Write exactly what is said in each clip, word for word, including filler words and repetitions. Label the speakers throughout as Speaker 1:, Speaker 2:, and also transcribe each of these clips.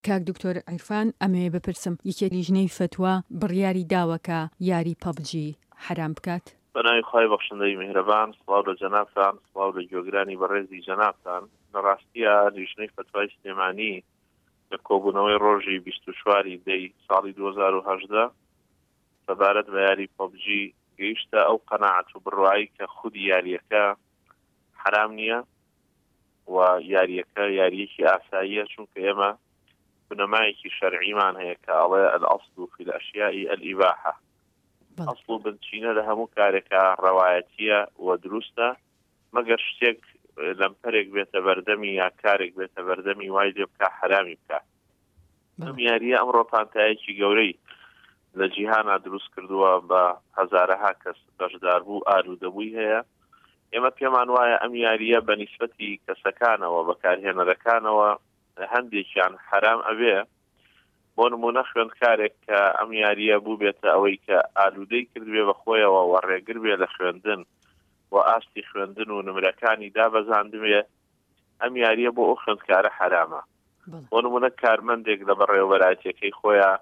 Speaker 1: کاک دکتۆر عیرفان ئەمێ بپرسم یەکێ لیژنەی فتووە بڕیاری داوەکە یاری پەبجی حرام بکات؟
Speaker 2: بەناوی خوای بەخشندەی میهرەبان، سڵاو لە جەنابتان، سڵاو لە گوێگرانی بەڕێزی جەنابتان. لە ڕاستیە لیژنەی فتوای سلێمانی لە کۆبوونەوەی ڕۆژی بیست و چواری دەی ساڵی دوو هەزار و هەژدە سەبارەت بە یاری پەبجی گەیشتە ئەو قەناعەت و بڕوایی کە خودی یاریەکە حرام نییە و یاریەکە یاریەکی ئاساییە، چونکە ئێمە بنەمایەکی شەرعیمان هەیە کە ئەڵێ الأصل في الأشياء الإباحة. ئەسڵ و بنچینە لە هەموو کارێکە ڕەوایەتیە و دروستە، مەگەر شتێک لەمپەرێک بێتە بەردەمی یا کارێک بێتە بەردەمی وای لێ بکە حرامی بکات. ئەم یاریە ئەمڕۆ پانتایەکی گەورەی لە جیهانا دروست کردووە بە هەزارەها کەس بەشداربوو ئالوودەبووی هەیە. ئێمە پێمان وایە ئەم یاریە بە نیسبەتی کەسەکانەوە بەکارهێنەرەکانەوە هەندێکیان حرام ئەبێ. بۆ نمونە خوێندکارێک کە ئەم یاریە بوو بێتە ئەوەی کە ئالوودەی کردوێ بە خۆیەوە و ڕێگر بێ لە خوێندن و ئاستی خوێندن و نمرەکانی دابەزاندوێ، ئەم یاریە بۆ ئەو خوێندکارە حرامە. بۆ نمونە کارمەندێک لە بەڕێوەبەرایەتیەکەی خۆیان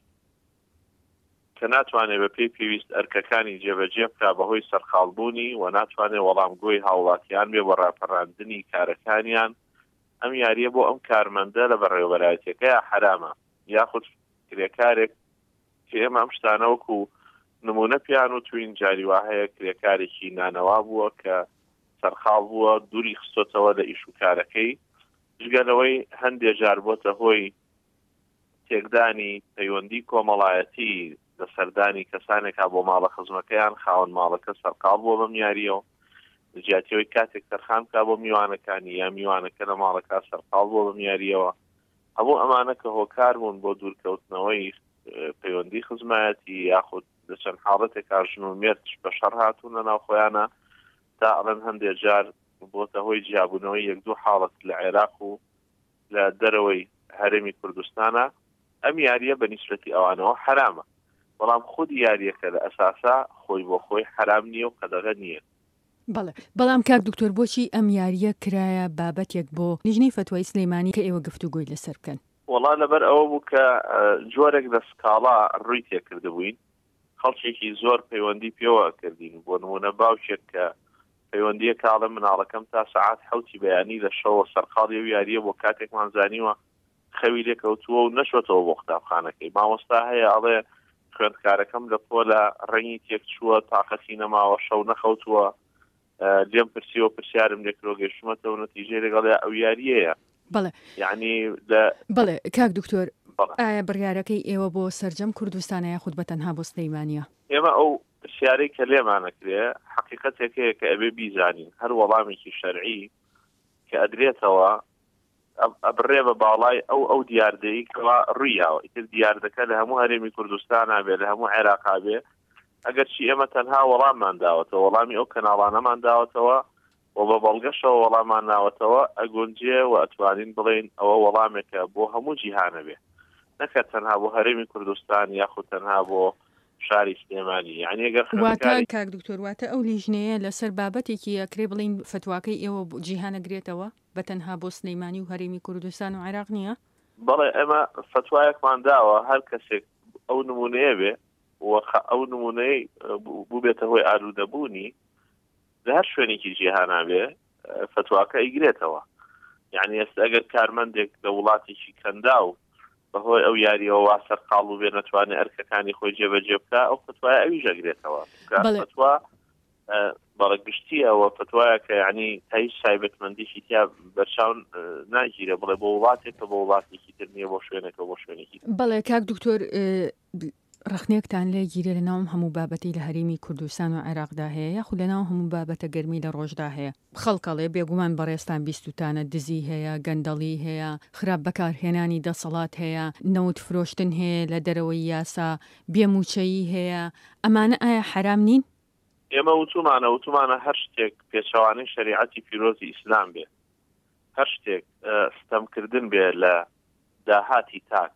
Speaker 2: کە ناتوانێت بە پێی پێویست ئەرکەکانی جێبەجێ بکا بەهۆی سەرخاڵبوونی و ناتوانێت وەڵامگۆی هاوڵاتیان بێ بە ڕاپەڕاندنی کارەکانیان، ئەم یاریە بۆ ئەم کارمەندە لە بەڕێوەبەرایەتیەکەی حرامە. یاخود کرێکارێک کە ئێمە ئەم شتانەوەکو نمونە پیان و توین جاری وا هەیە کرێکارێکی نانەوا بووە کە سەرخاڵ بووە دووری خستۆتەوە لە ئیش و کارەکەی، جگەلەوەی هەندێک جار بۆتە هۆی تێکدانی پەیوەندی کۆمەڵایەتی لە سەردانی کەسانێکا بۆ ماڵە خزمەکەیان خاوەن ماڵەکە سەرقاڵ بووە بەم یاریەوە، جیاتیەوەی کاتێک تەرخان بکا بۆ میوانەکانی یا میوانەکە لە ماڵەکە سەرقاڵ بووە بەم یاریەوە. هەموو ئەمانە کە هۆکار بوون بۆ دوورکەوتنەوەی پەیوەندی خزمەتی یاخود لە چەند حاڵەتێکا ژن و مێرد بە شەڕ هاتوون لە ناوخۆیانە، تا ئەڵەن هەندێک جار بۆتە هۆی جیابوونەوەی یەک دوو حاڵەت لە عێراق و لە دەرەوەی هەرێمی کوردستانە. ئەم یاریە بە نیسبەتی ئەوانەوە حرامە، بەڵام خودی یاریەکە لە ئەساسا خۆی بۆ خۆی حرام نییە و قەدەغە نییە.
Speaker 1: بەڵێ، بەڵام کاک دکتۆر بۆچی ئەم یاریە کرایە بابەتێک بۆ لیژنەی فتوای سلێمانی کە ئێوە گفتوگۆی لەسەر بکەن؟
Speaker 2: وەڵا لەبەر ئەوە بوو کە جۆرێک لە سکاڵا ڕووی تێکردبووین، خەڵکێکی زۆر پەیوەندی پێوە کردین. بۆ نمونە باوکێک کە پەیوەندیە کاڵە مناڵەکەم تا سەعات حەوتی بەیانی لە شەوە سەرقاڵی و یاریە بۆ کاتێکمان زانیوە خەوی لێکەوتووە و نەشوەتەوە بۆ قوتابخانەکەی. مامۆستا هەیە ئەڵێ خوێندکارەکەم لە پۆلە ڕەنگی تێک چووە تاقەتی نەماوە شەو نەخەوتووە، لێم پرسیەوە پرسیارم لێکرۆ گەیشتمەتەوە نەتیجەی لەگەڵ ئەو یاریەیە.
Speaker 1: بەڵێ
Speaker 2: یعنی
Speaker 1: بەڵێ کاک دکتۆر، ئایا بڕیارەکەی ئێوە بۆ سەرجەم کوردستانە یاخود بە تەنها بۆ سلەیمانیە؟
Speaker 2: ئێمە ئەو پرسیارەی کە لێمانەکرێ حەقیقەتێکەیە کە ئەبێ بیزانین هەر وەڵامێکی شەرعی کە ئەدرێتەوە ئەبڕێ بە باڵای ئەو ئەو دیاردەیی کەوا ڕوویاوە. ئیتر دیاردەکە لە هەموو هەرێمی کوردستانە بێ، لە هەموو عێراقا بێ، ئەگەر چی ئێمە تەنها وەڵاممان داوەتەوە، وەڵامی ئەو کەناڵانەمان داوەتەوە و بە بەڵگەشەوە وەڵامان ناوەتەوە، ئەگونجێ و ئەتوانین بڵێن ئەوە وەڵامێکە بۆ هەموو جیهانە بێ، نەکە تەنها بۆ هەرێمی کوردستان یاخود تەنها بۆ شاری سلێمانی. یعنی ئەگەر
Speaker 1: واتە کاک دکتۆر واتە ئەو لیژنەیە لەسەر بابەتێکی ئەکرێ بڵین فتواکەی ئێوە جیهانەگرێتەوە بە تەنها بۆ سلەیمانی و هەرێمی کوردستان و عێراق نییە؟
Speaker 2: بەڵێ، ئێمە فتوایەکمان داوە هەر کەسێک ئەو نمونەیە بێ ئەو نمونەی بوو بێتە هۆی ئالوودەبوونی لە هەر شوێنێکی جیهانا بێ فتواکە ئیگرێتەوە. یعنی ئێستا ئەگەر کارمەندێک لە وڵاتێکی کەندا و بەهۆی ئەو یاریەوە وا سەرقاڵ و بێ نەتوانێت ئەرکەکانی خۆی جێبەجێ بکە، ئەو فتوای ئەویش ئەگرێتەوە. فتوا بەڵێ گشتیەوە فتوایە کە یعنی هیچ تایبەتمەندیشی تیا بەرچاو ناگیرە، بڵێ بۆ وڵاتێک کە بۆ وڵاتێکی تر نییە، بۆ شوێنێکە بۆ شوێنێکی.
Speaker 1: بەڵێ کاک دکتۆر، ڕخنێکتان لێ گیرە لەناوم هەموو بابەتی لە هەرێمی کوردستان و عێراقدا هەیە یاخود لەناو هەموو بابەتە گەرمی لە ڕۆژدا هەیە. خەڵکەڵێ بێگومان بەڕێستان بیستوتانە دزی هەیە، گەندەڵی هەیە، خراپ بەکارهێنانی دەسەڵات هەیە، نەوت فرۆشتن هەیە لە دەرەوەی یاسا، بێموچەیی هەیە. ئەمانە ئایا حرام نین؟
Speaker 2: ئێمە وتومانە وتومانە هەر شتێک پێچەوانەی شەریعەتی پیرۆزی ئیسلام بێ، هەر شتێک ستەمکردن بێ لە داهاتی تاک،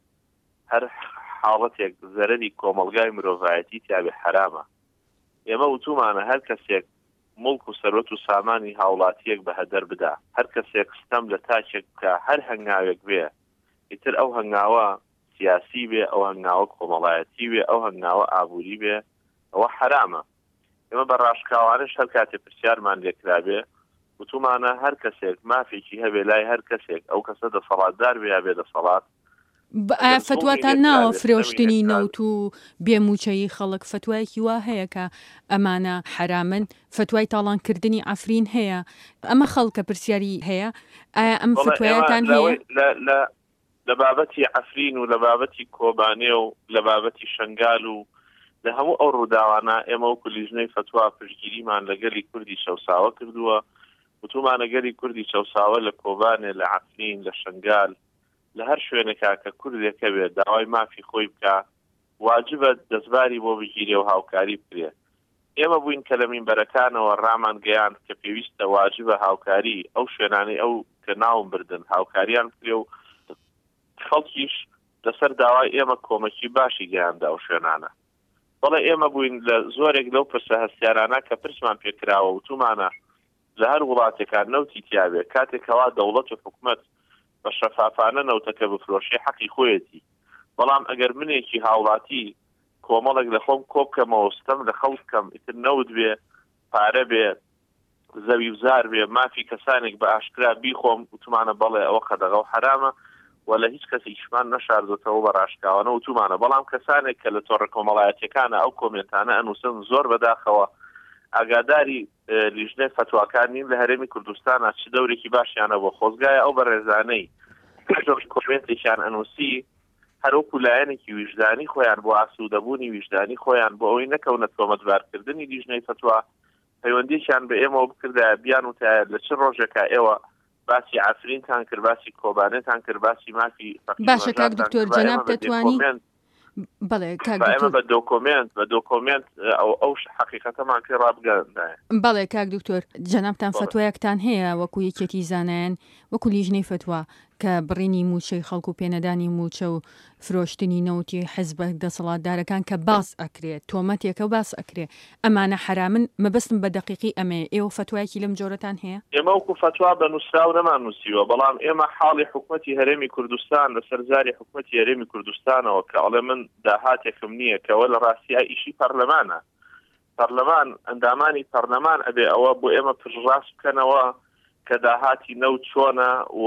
Speaker 2: هەر حاڵەتێک زەرەری کۆمەلگای مرۆڤایەتی تیابێ حرامە. ئێمە وتومانە هەر کەسێک مڵک و سەرۆت و سامانی هاوڵاتیەک بە هەدەر بدا، هەر کەسێک ستەم لە تاکێک بکە، هەر هەنگاوێک بێ ئیتر ئەو هەنگاوە سیاسی بێ، ئەو هەنگاوە کۆمەڵایەتی بێ، ئەو هەنگاوە ئابووری بێ، ئەوە حرامە. ئێمە بە ڕاشکاوانش هەر کاتێ پرسیارمان لێکرابێ وتومانە هەر کەسێک مافێکی هەبێ لای هەر کەسێک ئەو کەسە دەسەڵاتدار بێ یا بێ دەسەڵات.
Speaker 1: فتواتان ناوە فرۆشتنی نەوت و بێموچەیی خەڵک فتوایەکی وا هەیە کە ئەمانە حرامن، فتوای تاڵانکردنی ئافرین هەیە، ئەمە خەڵکە پرسیاری هەیە، ئایا ئەم فتوایەتان هەیە؟
Speaker 2: لە بابەتی ئەفرین و لە بابەتی کۆبانێ و لە بابەتی شنگال و لە هەموو ئەو ڕووداوانە ئێمە وەکو لیژنەی فتوا پشتگیریمان لەگەلی کوردی شەوساوە کردووە، وتومانە گەلی کوردی شەوساوە لە کۆبانێ، لە ئەفرین، لە شنگال، لە هەر شوێنێکا کە کوردێکە بێت داوای مافی خۆی بکە واجبە دەستباری بۆ بگیرێ و هاوکاری بکرێ. ئێمە بووین کە لە مینبەرەکانەوە ڕامان گەیان کە پێویستە واجبە هاوکاری ئەو شوێنانەی ئەو کە ناوم بردن هاوکاریان بکرێ و خەڵکیش لەسەر داوای ئێمە کۆمەکی باشی گەیاندا ئەو شوێنانە. بەڵێ ئێمە بووین لە زۆرێک لەو پرسە هەستیارانە کە پرسمان پێکراوە وتومانە لە هەر وڵاتێکان نەوتی تیاوێ کاتێکەوە دەوڵەت و حکومەت بە شەفافانە نەوتەکە بفرۆشی حەقی خۆیەتی. بەڵام ئەگەر منێکی هاوڵاتی کۆمەڵێک لە خۆم کۆبکەمەوە ستەم لە خەڵکەم ئیتر نەوت بێ، پارە بێ، زەوی وزار بێ، مافی کەسانێک بە ئاشکرا بیخۆم وتومانە بەڵێ ئەوە قەدەغە و حرامە و لە هیچ کەسێکیشمان نەشاردۆتەوە بە ڕاشکاوانە وتومانە. بەڵام کەسانێک کە لە تۆڕە کۆمەڵایەتیەکانە ئەو کۆمنتانە ئەنووسن زۆر بەداخەوە ئاگاداری لیژنەی فتواکان نین لە هەرێمی کوردستانە چ دەورێکی باشیانە بۆ خۆزگایە ئەو بە ڕێزانەی کۆمنتێکیان ئەنووسی هەروەکو لایەنێکی ویژدانی خۆیان بۆ ئاسوودەبوونی ویژدانی خۆیان بۆ ئەوەی نەکەونە تۆمەتبارکردنی لیژنەی فتوا پەیوەندیشیان بە ئێمەوە بکردایە بیان وتایە لە چ ڕۆژێکە ئێوە باسی ئافرینتان کرد، باسی کۆبانێتان کرد، باسی مافی
Speaker 1: باشە کاک دکتۆر جەناب دەتوانی بەڵێ
Speaker 2: بە دۆکۆمنت بە دۆکۆمنت ئەو حقیقەتەمان پێ ڕابگەندایە.
Speaker 1: بەڵێ کاک دکتۆر جەنابتان فتوایەکتان هەیە وەکو یەکێکی زانایان وەکو لیژنەی فتوا کە بڕینی موچەی خەڵکو و پێنەدانی موچە و فرۆشتنی نەوتی حیزبە دەسەڵاتدارەکان کە باس ئەکرێت تۆمەتێکە و باس ئەکرێ ئەمانە حرامن مەبەستم بە دەقیقی ئەمێ ئێوە فتوایەکی لەم جۆرەتان هەیە؟
Speaker 2: ئێمە وەکو فتوا بە نووسراو نەمان نووسیوە، بەڵام ئێمە حاڵی حکومەتی هەرێمی کوردستان لە سەرزاری حکومەتی هەرێمی کوردستانەوە کە ئەڵێ من داهاتێکم نییە کەوە لە ڕاستیە ئیشی پەرلەمانە. پەرلەمان ئەندامانی پەرلەمان ئەبێ ئەوە بۆ ئێمە پشڕاست بکەنەوە کە داهاتی نەوت چۆنە و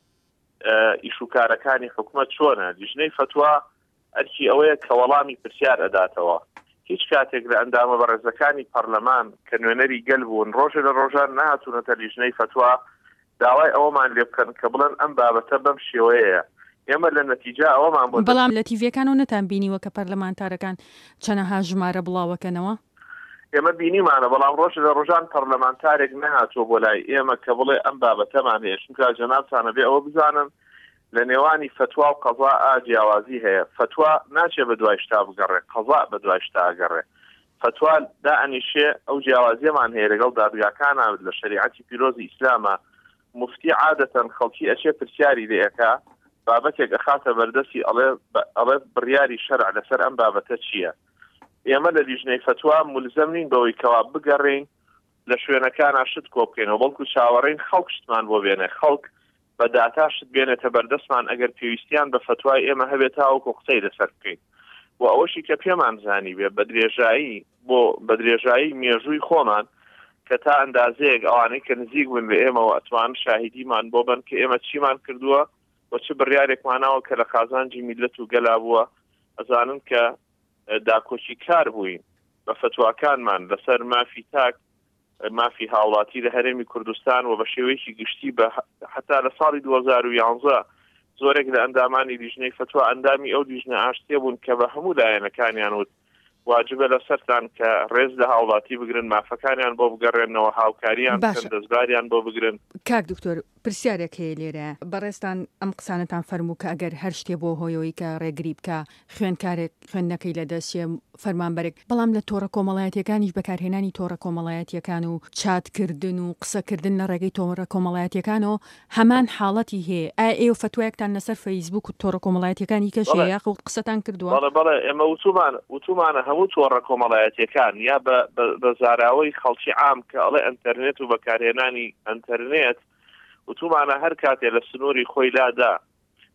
Speaker 2: ئیشوکارەکانی حکومەت چۆنە. لیژنەی فتوا ئەرکی ئەوەیە کە وەڵامی پرسیار ئەداتەوە. هیچ کاتێک لە ئەندامە بەڕێزەکانی پەرلەمان کە نوێنەری گەل بوون ڕۆژە لە ڕۆژان نهاتوونەتە لیژنەی فتوا داوای ئەوەمان لێ بکەن کە بڵێن ئەم بابەتە بەم شێوەیەیە. ئێمە لە نەتیجە ئەوەمان بۆ
Speaker 1: بەڵام لە تیڤەکانەوە نەتان بینیوە کە پەرلەمانتارەکان چەنەها ژمارە بڵاوەکەنەوە؟
Speaker 2: ئێمە بینیمانە، بەڵام ڕۆژ لە ڕۆژان پەرلەمانتارێک نەهاتووە بۆ لای ئێمە کە بڵێ ئەم بابەتەمان هەیە. چونکە جەنابتانە بێ ئەوە بزانن لە نێوانی فتوا و قەزا ئا جیاوازی هەیە. فتوا ناچێ بە دوای شتا بگەڕێ، قەزا بە دوای شتا ئەگەڕێ. فتوا دائەنیشێ ئەو جیاوازیەمان هەیە لەگەڵ دادگاکانە لە شریعەتی پیرۆزی ئیسلامە. مفتی عادەتەن خەڵکی ئەچێ پرسیاری لێ ئەکا بابەتێک ئەخاتە بەردەستی ئەڵێ بڕیاری شەرع لەسەر ئەم بابەتە چییە. ئێمە لە لیژنەی فتوا مولزەم نین بەوەی کەوا بگەڕین لە شوێنەکان شت کۆ بکەینەوە، بەڵکو چاوەڕین خەڵک شتمان بۆ بێنێ، خەڵک بە داتا شت بێنێتە بەردەستمان ئەگەر پێویستیان بە فتوای ئێمە هەبێت تاوەکو قسەی لەسەر بکەین. و ئەوەشی کە پێمان زانی بێ بە درێژایی بۆ بە درێژایی مێژووی خۆمان کە تا ئەندازەیەک ئەوانەی کە نزیک بن بە ئێمەوە ئەتوان شاهیدیمان بۆ بن کە ئێمە چیمان کردووە و چ بڕیارێکماناوە کە لە خازانجی میلەت و گەلا بووە ئەزانن کە داکۆچی کار بووین بە فتواکانمان لەسەر مافی تاک مافی هاوڵاتی لە هەرێمی کوردستان و بە شێوەیەکی گشتی بە حتا لە ساڵی دوو هەزار و یانزە زۆرێک لە ئەندامانی لیژنەی فتوا ئەندامی ئەو لیژنە ئاشتێ بوون کە بە هەموو لایەنەکانیان وت واجبە لەسەرتان کە ڕێز لە هاوڵاتی بگرن، مافەکانیان بۆ بگەڕێنەوە، هاوکاریان دەستباریان بۆ بگرن.
Speaker 1: کاک دکتۆر پرسیارێک هەیە لێرە بەڕێستان ئەم قسانتان فەرموو کە ئەگەر هەر شتێ بۆ هۆیەوەی کە ڕێگری بکە خوێنکارێک خوێندنەکەی لە دەستیە فەرمانبەرێک، بەڵام لە تۆڕە کۆمەڵایەتیەکانیش بەکارهێنانی تۆڕە کۆمەڵایەتیەکان و چاتکردن و قسەکردن لە ڕێگەی تۆڕە کۆمەڵایەتیەکانەوە هەمان حاڵەتی هەیە. ئایا ئێوە فتوایەکتان لەسەر فەیسبوک و تۆڕە کۆمەڵایەتیەکانی کەشەیە یاخود قسەتان کردووە؟
Speaker 2: بەڵێ بەڵێ ئێمە وتومان وتومانە هەموو تۆڕە کۆمەڵایەتیەکان یا بە زاراوەی خەڵکی عام کە ئەڵێ ئەنتەرنێت و بەکارهێنانی ئەنتەرنێت وتومانە هەر کاتێ لە سنووری خۆی لادا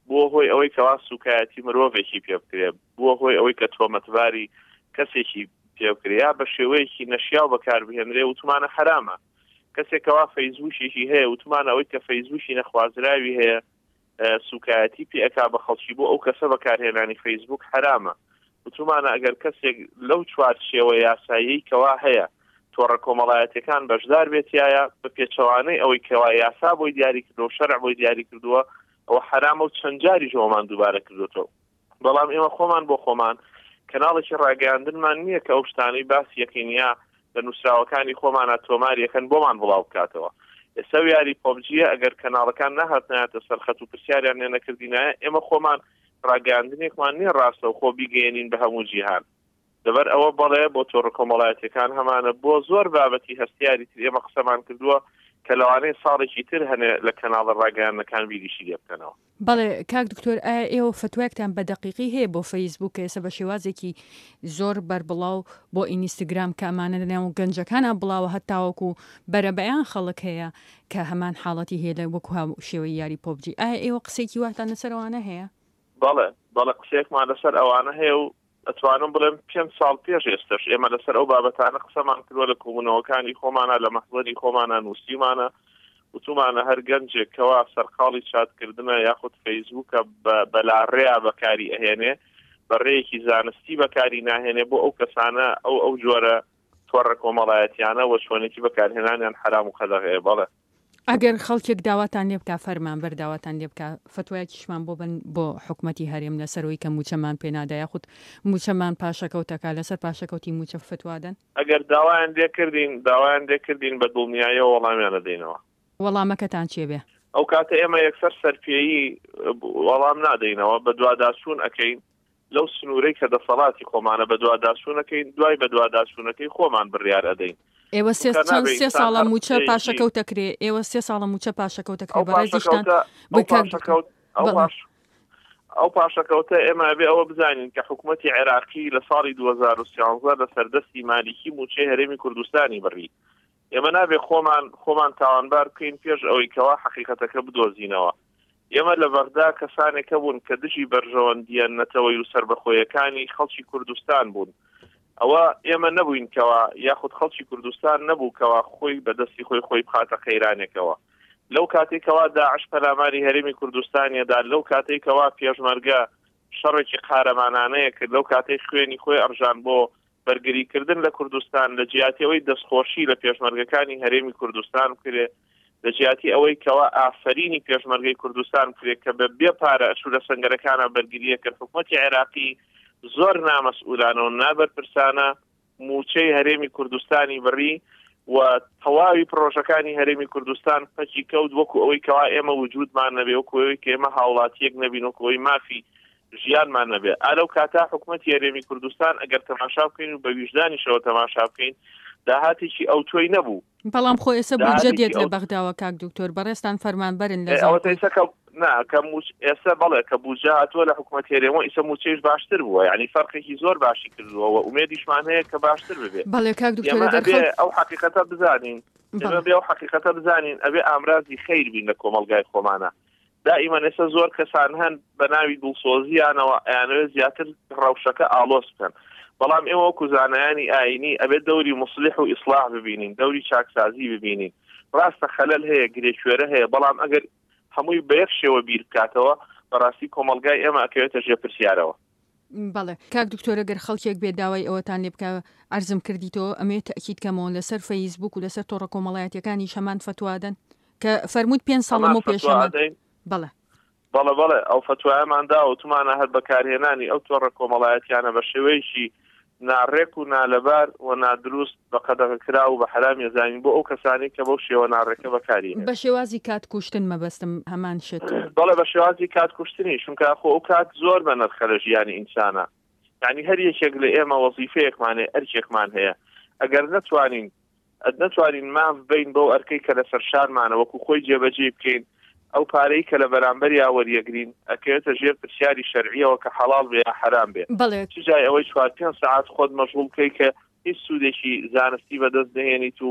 Speaker 2: بووە هۆی ئەوەی کەوا سوکایەتی مرۆڤێکی پێ بکرێ، بووە هۆی ئەوەی کە تۆمەتباری کەسێکی پێ بکرێ بە شێوەیەکی نەشیاو بەکاربهێنرێ وتمانە حرامە. کەسێکەوە فەیسبووکێکی هەیە وتمانە ئەوەی کە فەیسبووکی نەخوازراوی هەیە سوکایەتی پێ ئەکا بە خەڵکی بۆ ئەو کەسە بەکارهێنانی فەیسبووک حرامە. وتمانە ئەگەر کەسێک لەو چوار شێوە یاسایی کەوا هەیە تۆڕە کۆمەڵایەتەکان بەشدار بێتایە بە پێچەوانەی ئەوەی کەوا یاسا بۆی دیاری کردو شەرع بۆی دیاری کردووە ئەوە حرامە و چەند جاری ژۆمان دووبارە کردوتەوە. بەڵام ئێمە خۆمان بۆ خۆمان کەناڵێکی ڕاگەیاندنمان نییە کە ئەو شتانەی باسی یەکەینیا لە نووسراوەکانی خۆمانە تۆماریەکەن بۆمان بڵاو بکاتەوە. ئێستا یاری پۆبجیە ئەگەر کەناڵەکان نەهاتنایەتە سەرخەت و پرسیاریان لێ نەکردینایە ئێمە خۆمان ڕاگەیاندنێکمان نییە ڕاستە و خۆ بیگەێنین بە هەموو جیهان. لەبەر ئەوە بەڵێ بۆ تۆڕە کۆمەڵایەتەکان هەمانە بۆ زۆر بابەتی هەستیاری تر ئێمە قسەمان کردووە کە لەوانەیە ساڵێکی تر هەنێ لە کەناڵە ڕاگەیاندنەکان بیریشی لێ بکەنەوە.
Speaker 1: بەڵێ کاک دکتۆر ئایا ئێوە فتوایەکتان بە دەقیقی هەیە بۆ فەیسبووک ئێستا بە شێوازێکی زۆر بەربڵاو بۆ ئینستاگرام کە ئەمانە لەناو گەنجەکانە بڵاوە هەتاوەکو بەرەبەیان خەڵک هەیە کە هەمان حاڵەتی هەیە لە وەکو شێوەی یاری پۆبجی. ئایا ئێوە قسێکی واتان لەسەر ئەوانە هەیە؟
Speaker 2: بەڵێ بەڵێ قسێکمان لەسەر ئەوانە هەیە و ئەتوانم بڵێم پێنج ساڵ پێش ئێستش ئێمە لەسەر ئەو بابەتانە قسەمان کردووە لە کۆبوونەوەکانی خۆمانە لە مەحضەری خۆمانە نووسیمانە وتومانە هەر گەنجێکەوە سەرقاڵی چاتکردنە یاخود فەیسبووکە بەلاڕێیا بەکاری ئەهێنێ بەڕێیەکی زانستی بەکاری ناهێنێ بۆ ئەو کەسانە ئەو ئەو جۆرە تۆڕە کۆمەڵایەتیانە وە چۆنێکی بەکارهێنانیان حرام و خەدەغەیە. بەڵێ
Speaker 1: ئەگەر خەڵکێک داواتان لێ بکە فەرمان بەرداواتان لێ بکە فتوایەکیشمان بۆ بن بۆ حکوومەتی هەرێم لەسەرەوەی کە موچەمان پێنادا یاخود موچەمان پاشەکەوتەکە لەسەر پاشەکەوتی موچە فتوادەن
Speaker 2: ئەگەر داوایان لێ کردین داوایان لێ کردین بە دڵنیاییەوە وەڵامیانە دەینەوە.
Speaker 1: وەڵامەکەتان چێ بێ؟
Speaker 2: ئەو کاتە ئێمە یەکسەر سەرپێیی وەڵام نادەینەوە بە دوواداچوون ئەەکەین لەو سنوورەی کە دەسەڵاتی خۆمانە بە دوواداچوونەکەین دوای بە دوواداچوونەکەی خۆمان بڕیار ئەدەین.
Speaker 1: ئێوە چەند سێ ساڵە موچە پاشەکەوتەکرێ ئێوە سێ ساڵە موچە پاشەکەوتەکرێ بەڕێزیشتان
Speaker 2: ئەو پاشەکەوتە ئێمە بێ ئەوە بزانین کە حکوومەتی عێراقی لە ساڵی دوو هەزار و سیانزە لە سەردەستی مالیکی موچەی هەرێمی کوردستانی بڕی. ئێمە نابێ خۆمان خۆمان تاوانبار بکەین پێش ئەوەی کەوا حەقیقەتەکە بدۆزینەوە. ئێمە لە بەغدا کەسانێکە بوون کە دژی بەرژەوەندیان نەتەوەی و سربەخۆیەکانی خەڵکی کوردستان بوون. ئەوە ئێمە نەبووین کەوا یاخود خەڵکی کوردستان نەبوو کەوا خۆی بەدەستی خۆی خۆی بخاتە خەیرانێکەوە. لەو کاتێکەوە داعش پەلاماری هەرێمی کوردستانیەدا لەو کاتێکەوە پێشمەرگە شەڕێکی قارەمانانەیە کرد لەو کاتێک خوێنی خۆی ئەڕژان بۆ بەرگریکردن لە کوردستان لە جیاتیەوەی دەستخۆشی لە پێشمەرگەکانی هەرێمی کوردستان کرێ لە جیاتی ئەوەی کەوا ئافرینی پێشمەرگەی کوردستان کرێت کە بە بێ پارە ئەچوو لە سەنگەرەکانە بەرگریە کرد. حکوومەتی عێراقی زۆر نامەسئولانەوە نابەرپرسانە موچەی هەرێمی کوردستانی بڕی و تەواوی پرۆژەکانی هەرێمی کوردستان پەچی کەوت وەکو ئەوەی کەوا ئێمە وجودمان نەبێ وەکو ئەوەی کە ئێمە هاوڵاتیەک نەبین وەکو ئەوەی مافی ژیانمان نەبێ. ئالەو کاتا حکوومەتی هەرێمی کوردستان ئەگەر تەماشا بکەین و بە ویژدانیشەوە تەماشا بکەین داهاتێکی ئەو تۆی نەبوو.
Speaker 1: بەڵام خۆ ئێستا بودجە دێت لە بەغداوە کاک دکتۆر بەڕێستان فەرمانبەرن لە
Speaker 2: ناکەم ئێستا بەڵێ کە بودجە هاتووە لە حکوومەتی هەرێمەوە ئیسە موچەیش باشتر بووە یعنی فەرقێکی زۆر باشی کردووە و ئومێدیشمان هەیە کە باشتر ببێت.
Speaker 1: بەڵێ کاک دکتۆر
Speaker 2: ئەو حقیقەتە بزانین بێ ئەو حقیقەتە بزانین ئەبێ ئامرازی خەیر بین لە کۆمەلگای خۆمانە. دائیمەن ئێستا زۆر کەسان هەن بە ناوی دڵسۆزیانەوە ئەیانەوێت زیاتر ڕەوشەکە ئاڵۆز بکەن. بەڵام ئێوە وەکو زانایانی ئاینی ئەبێت دەوری مصلح و ئیسلاح ببینین دەوری چاکسازی ببینین. ڕاستە خەلەل هەیە گرێکوێرە هەیە بەڵام ئەگەر هەمووی بە یەک شێوە بیر بکاتەوە بەڕاستی کۆمەلگای ئێمە ئەکەوێتە ژێر پرسیارەوە.
Speaker 1: بەڵێ کاک دکتۆرە گەر خەڵکێک بێ داوای ئەوەتان لێ بکە ئەرزم کردیتەوە ئەمێ تەکید کەمەوە لەسەر فەیسبووک و لەسەر تۆڕە کۆمەڵایەتیەکانی شەمان فتوادەن کە فەرمووت پێنج ساڵ و پێشەمان بەڵێ
Speaker 2: بەڵێ بەڵێ ئەو فتوایەماندا وتمانە هەر بەکارهێنانی ئەو تۆڕە کۆمەڵایەتیانە بە شێوەیەکی ناڕێک و نالەبار و نادروست بە قەدەغەکرا و بە حرام ێزانین بۆ ئەو کەسانی کە بەو شێوە ناڕێکە بەکارین
Speaker 1: بە شێوازی کات کوشتن مەبەستم هەمان شت
Speaker 2: بەڵێ بە شێوازی کات کوشتنی چونکە خۆ ئەو کات زۆر بە نرخە لە ژیانی ئینسانە یعنی هەر یەکێک لە ئێمە وەزیفەیەکمانێ ئەرکێکمان هەیە ئەگەر نەتوانین نەتوانین ماف بین بەو ئەرکەی کە لەسەر شارمانە وەکو خۆی جێبەجێ بکەین ئەو پارەی کە لە بەرامبەری وەریەگرین ئەکەوێتە ژێر پرسیاری شەرعیەوە کە حەڵال بێ یا حرام بێ چ جای ئەوەی چوار پێنج سەعات خۆت مەشغوڵ بکەی کە هیچ سوودێکی زانستی بەدەست دەهێنیت و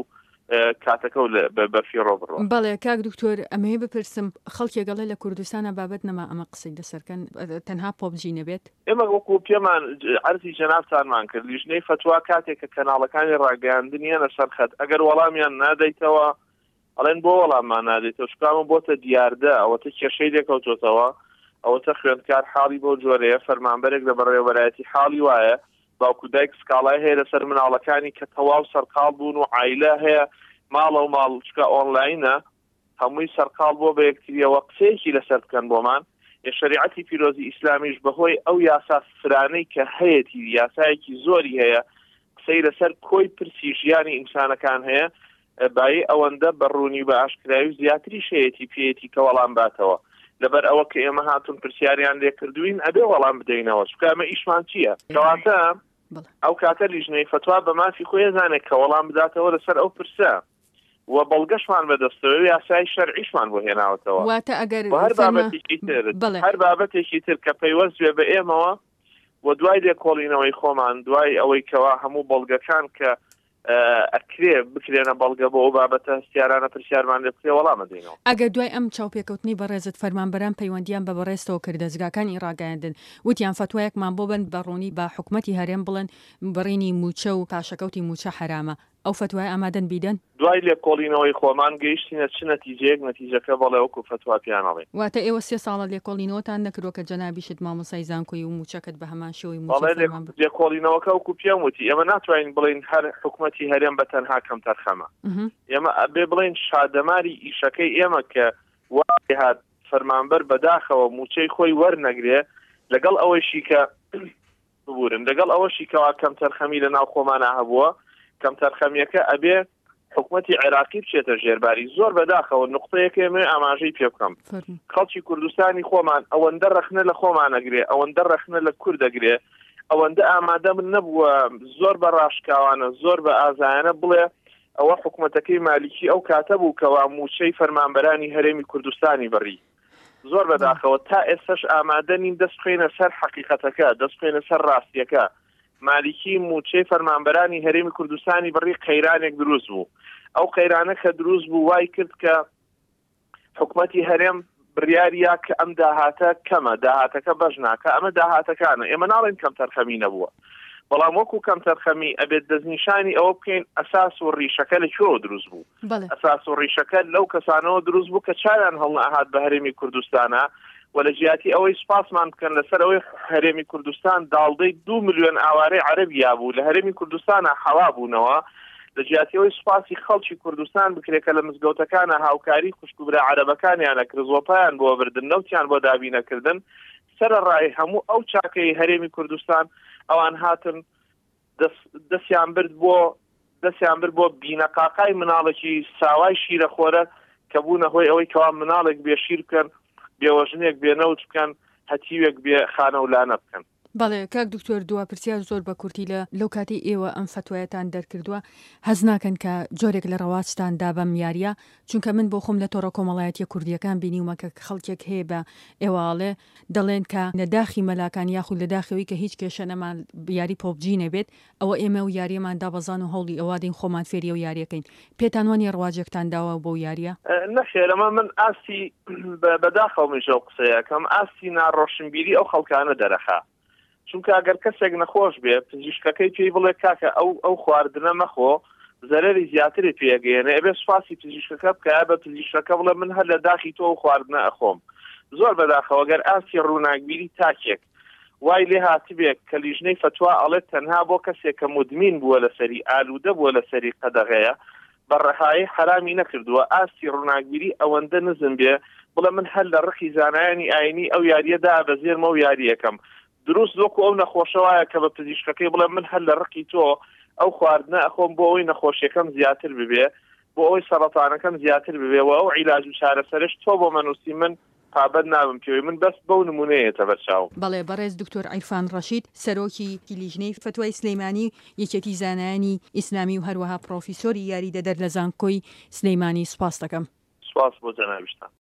Speaker 2: کاتەکە و بە بەرفیڕۆ بڕۆ.
Speaker 1: بەڵێ کاک دکتۆر ئەمەیە بپرسم خەڵکێگەڵێ لە کوردستانە بابەت نەما ئەمە قسەی لەسەرکەن تەنها پۆبجی نەبێت
Speaker 2: ئێمە وەکو پێمان عەرزی جەنابتانمان کرد لیژنەی فتوا کاتێک کە کەناڵەکانی ڕاگەیاندنیە لەسەر خەت ئەگەر وەڵامیان نادەیتەوە ئەڵێن بۆ وەڵاممان نادەیتەوە شکامە بۆتە دیاردە ئەوەتە کێشەی دێکەوتۆتەوە ئەوەتە خوێندکار حاڵی بۆ جۆرەیە فەرمانبەرێک لە بەڕێوەبەرایەتی حاڵی وایە باوکو دایک سکاڵای هەیە لەسەر مناڵەکانی کە تەواو سەرقاڵ بوون و عایلە هەیە ماڵە و ماڵچکە ئۆنلاینە هەمووی سەرقاڵ بۆ بە یەکتریەوە قسەیەکی لەسەر بکەن بۆمان شریعەتی پیرۆزی ئیسلامیش بەهۆی ئەو یاسا فرانەی کە هەیەی یاسایەکی زۆری هەیە قسەی لەسەر کۆی پرسی ژیانی ئینسانەکان هەیە بای ئەوەندە بەڕوونی بە ئاشکراوی زیاتری شەیەتی پێیەتی کە وەڵام باتەوە لەبەر ئەوە کە ئێمە هاتون پرسیاریان لێ کردوین ئەبێ وەڵام بدەینەوە چونکە ئەمە ئیشمان چییە کەواتە ئەو کاتە لیژنەی فتوا بە مافی خۆی زانێت کە وەڵام بداتەوە لەسەر ئەو پرسە و بەڵگەشمان بەدەستەوە یاسای شەرعیشمان بۆ هێناوەتەوە
Speaker 1: واتە ئەگەر
Speaker 2: هەر بابەتێکی تر هەر بابەتێکی تر کە پەیوەست بێ بە ئێمەوە و دوای لێکۆڵینەوەی خۆمان دوای ئەوەی کەوا هەموو بەڵگەکان کە ئەکرێ بکرێنە بەڵگە بۆ ئەو بابەتە هەستیارانە پرسیارمان لێ بکرێ وەڵامە دێنەوە
Speaker 1: ئەگەر دوای ئەم چاوپێکەوتنی بەڕێزت فەرمانبەران پەیوەندیان بە بەڕێستەوە کرد دەستگاکانی ڕاگەیاندن وتیان فتوایەکمان بۆ بن بەڕوونی بە حکومەتی هەرێم بڵێن بڕینی موچە و پاشەکەوتی موچە حرامە ئەو فتوای ئامادەن بیدەن
Speaker 2: دوای لێکۆڵینەوەی خۆمان گەیشتینە چ نەتیجەیەک نەتیجەکە بەڵێ وەکو فتوا پیانەڵێ
Speaker 1: واتە ئێوە سێ ساڵە لێکۆڵینەوەتان نەکردووە کە جەنابیشت مامۆسای زانکۆی و موچەکەت بە هەمان شێوەی
Speaker 2: لێکۆڵینەوەکە وەکو پێم وتی ئێمە ناتوانین بڵین هەر حکومەتی هەرێم بە تەنها کەم تەرخەمە ئێمە ئەبێ بڵین شادەماری ئیشەکەی ئێمە کە وای هات فەرمانبەر بەداخەوە موچەی خۆی وەرنەگرێ لەگەڵ ئەوەشی کە ببورن لەگەڵ ئەوەشی کەوا کەم تەرخەمی لە ناو خۆمانە هەبووە کەم تەرخەمیەکە ئەبێ حکومەتی عێراقی بچێتە ژێرباری زۆر بەداخەوە نقطەیەکێ مێ ئاماژەی پێ بکەم خەڵکی کوردستانی خۆمان ئەوەندە ڕەخنە لە خۆمانەگرێ ئەوەندە ڕەخنە لە کوردەگرێ ئەوەندە ئامادە من نەبووە زۆر بە ڕاشکاوانە زۆر بە ئازایانە بڵێ ئەوە حکومەتەکەی مالیکی ئەو کاتە بوو کەوا موچەی فەرمانبەرانی هەرێمی کوردستانی بڕی زۆر بەداخەوە تا ئێستش ئامادە نین دەست بخەینە سەر حەقیقەتەکە دەست بخەینە سەر ڕاستیەکە مالیکی موچەی فەرمانبەرانی هەرێمی کوردستانی بڕی قەیرانێک دروست بوو ئەو قەیرانە کە دروست بوو وای کرد کە حکومەتی هەرێم بڕیاریا کە ئەم داهاتە کەمە داهاتەکە بەش ناکە ئەمە داهاتەکانە ئێمە ناڵێن کەم تەرخەمی نەبووە بەڵام وەکو کەم تەرخەمی ئەبێت دەستنیشانی ئەوە بکەین ئەساس و ڕیشەکە لەکوێوە دروست بوو ئەساس و ڕیشەکە لەو کەسانەوە دروست بوو کە چاویان هەڵنەهات بە هەرێمی کوردستانە و لە جیاتی ئەوەی سپاسمان بکەن لەسەر ئەوەی هەرێمی کوردستان داڵدەی دو ملیۆن ئاوارەی عەرەبیا بوو لە هەرێمی کوردستانە حەوا بوونەوە لە جیاتیەوەی سوپاسی خەڵکی کوردستان بکرێکە لە مزگەوتەکانە هاوکاری خوشکبرە عەرەبەکانیانە کرد زۆپایان بۆ بردن نەوتیان بۆ دابینەکردن سەرەڕای هەموو ئەو چاکەی هەرێمی کوردستان ئەوان هاتن دەستیان برد بۆ دەستیان برد بۆ بینەقاقای مناڵێکی ساوای شیرەخۆرە کە بوونە هۆی ئەوەی کەوا مناڵێک بێ شیر بکەن بێوەژنێک بێنەوت بکەن هەتیوێک بێ خانە و لانە بکەن
Speaker 1: بەڵێ کاک دکتۆر دوا پرسیار زۆر بە کورتی لە لەو کاتی ئێوە ئەم فتوایەتان دەرکردووە هەز ناکەن کە جۆرێک لە ڕەواتتان دا بەم یاریە چونکە من بۆ خۆم لە تۆڕە کۆمەڵایەتیە کوردیەکان بینیومە کە خەڵکێک هەیە بە ئێواڵێ دەڵێن کە لە داخی مەلاکان یاخود لە داخەوەی کە هیچ کێشە نەمان یاری پۆبجی نەبێت ئەوە ئێمە و یاریەمان دابەزان و هەوڵی ئەوادین خۆمان فێریە و یاریەکەین پێتان وانی ڕواجێکتان داوە بۆ یاریە
Speaker 2: نەخێرەمە من ئاستی بەداخەوە منشە قسەیەکەم ئاستی ناڕۆشنبیری ئەو خەڵکانە دەرەخا چونکە ئەگەر کەسێک نەخۆش بێ پزیشکەکەی پێی بڵێ کاکە ئەو ئەو خواردنە مەخۆ زەرەری زیاتری پێگەێنێ ئەبێ سوپاسی پزیشکەکە بکە بە پزیشکەکە بڵێ من هەر لە داخی تۆ خواردنە ئەخۆم زۆر بەداخەوە گەر ئاسی ڕووناکبیری تاکێک وای لێ هاتبێک کە لیژنەی فتوا ئەڵێت تەنها بۆ کەسێک کە مدمین بووە لەسەری ئالوودە بووە لەسەری قەدەغەیە بەڕەهایی حرامی نەکردووە ئاسی ڕووناکبیری ئەوەندە نزم بێ بڵێ من هەر لە ڕخی زانایانی ئاینی ئەو یاریەدا بەزێرمە و یاریەکەم دروست وەکو ئەو نەخۆشەوەیە کە بە پزیشکەکەی بڵێ من هەر لە ڕقی تۆ ئەو خواردنە ئەخۆم بۆ ئەوی نەخۆشیەکەم زیاتر ببێ بۆ ئەوی سەرەتانەکەم زیاتر ببێ و ئەو عیلاج و چارەسەرش تۆ بۆ منووسی من پابەت نابم پێوی من بەست بەو نمونەیەتە بەرچاو
Speaker 1: بەڵێ بەڕێز دکتۆر عیرفان ڕەشید سەرۆکی لیژنەی فتوای سلەیمانی یەکێتی زانایانی ئیسلامی و هەروەها پرۆفیسۆری یاریدەدەر لە زانکۆی سلەیمانی سوپاس دەکەم
Speaker 2: سوپاس بۆ جەنابیشتان